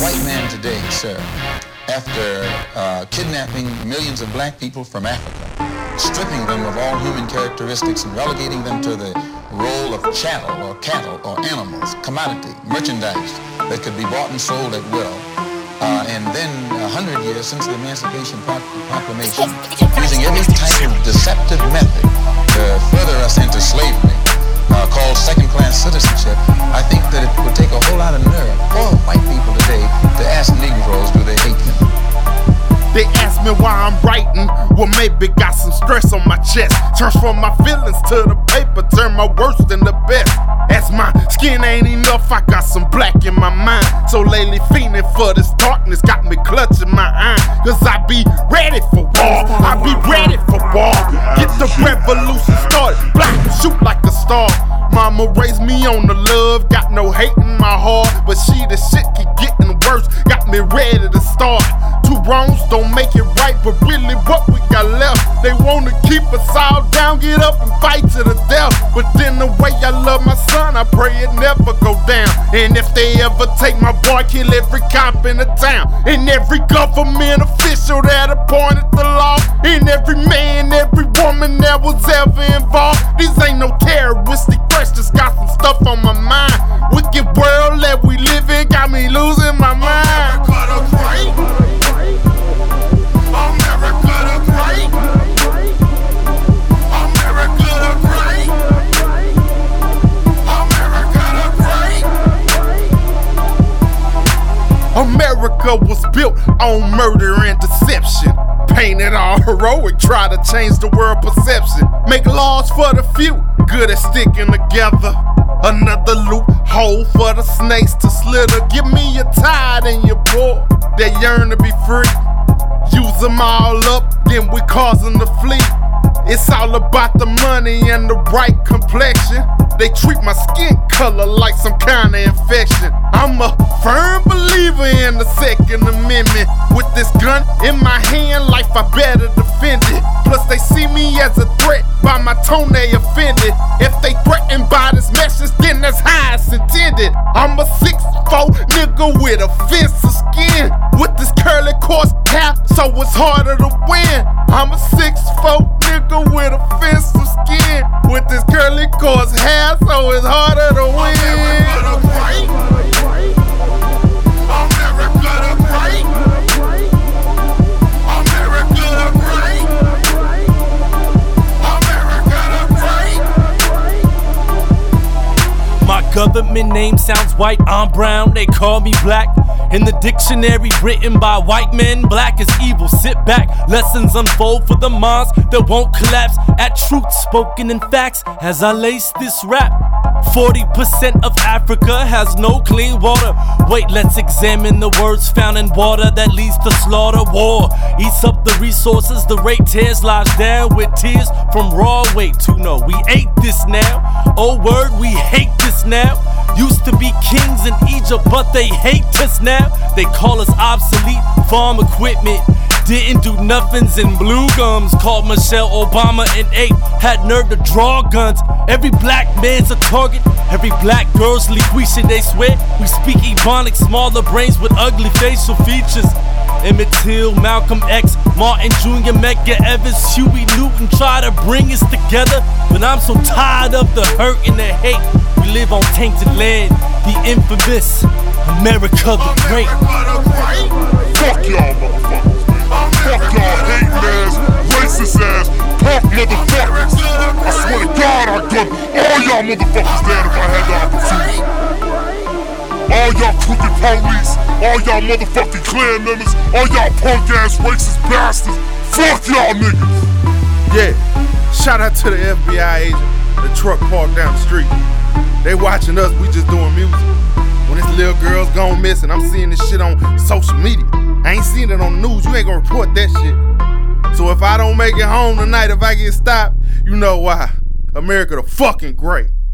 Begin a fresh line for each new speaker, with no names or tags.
white man today, sir, after kidnapping millions of black people from Africa, stripping them of all human characteristics and relegating them to the role of chattel or cattle or animals, commodity, merchandise that could be bought and sold at will. And then 100 years since the Emancipation Proclamation, using every type of deceptive method to further us into slavery, called second-class citizenship, I think that it would take a whole lot of nerve for white people today to ask Negroes, do they hate them?
They ask me why I'm writing, well maybe got some stress on my chest. Turns from my feelings to the paper, turn my worst into best. As my skin ain't enough, I got some black in my mind. So lately fiending for this darkness got me clutching my iron. Cause I be ready for war, I be ready for war. Get the revolution started, black and shoot like a star. Mama raised me on the love, got no hate in my heart. But she the shit keep getting worse, got me ready to start. Two wrongs don't make it right, but really what we got left? They wanna keep us all down, get up and fight to the death. But then the way I love my son, I pray it never go down. And if they ever take my boy, kill every cop in the town. And every government official that appointed the law. And every man, every woman that was ever involved. These ain't no terroristic questions, got some stuff on my mind. Wicked world that we live in got me losing my mind. America was built on murder and deception. Painted all heroic, try to change the world perception. Make laws for the few, good at sticking together. Another loophole for the snakes to slither. Give me your tide and your poor that yearn to be free. Use them all up, then we cause them to flee. It's all about the money and the right complexion. They treat my skin color like some kind of infection. I'm a firm believer in the Second Amendment. With this gun in my hand, life I better defend it. Plus they see me as a threat, by my tone they offended. If they threatened by this message, then that's how it's intended. I'm a 6'4" nigga with a fence of skin. With this curly coarse hair, so it's harder to win. I'm a 6'4" nigga with a fence of skin. With this curly coarse hair, so it's harder to win.
My government name sounds white, I'm brown, they call me black. In the dictionary written by white men, black is evil. Sit back, lessons unfold for the minds that won't collapse at truth spoken in facts as I lace this rap. 40% of Africa has no clean water. Wait, let's examine the words found in water that leads to slaughter. War eats up the resources, the rate tears lives down with tears from raw weight. To know we ate this now. Oh word, we hate this now. Used to be kings in Egypt, but they hate us now. They call us obsolete farm equipment. Didn't do nothings in blue gums. Called Michelle Obama an ape. Had nerve to draw guns. Every black man's a target. Every black girl's liquisha, they swear. We speak Ebonics, smaller brains with ugly facial features. Emmett Till, Malcolm X, Martin Jr., Medgar Evers, Huey Newton try to bring us together. But I'm so tired of the hurt and the hate. We live on tainted land, the infamous America the Great.
Fuck y'all motherfuckers. Fuck y'all hating ass, racist ass, punk motherfuckers. I swear to God I'd gun all y'all motherfuckers down if I had the opportunity. All y'all crooked police, all y'all motherfucking Klan members, all y'all punk ass racist bastards. Fuck y'all niggas.
Yeah, shout out to the FBI agent, the truck parked down the street. They watching us, we just doing music. When this little girl's gone missing, I'm seeing this shit on social media. I ain't seen it on the news, you ain't gonna report that shit. So if I don't make it home tonight, if I get stopped, you know why. America the fucking great.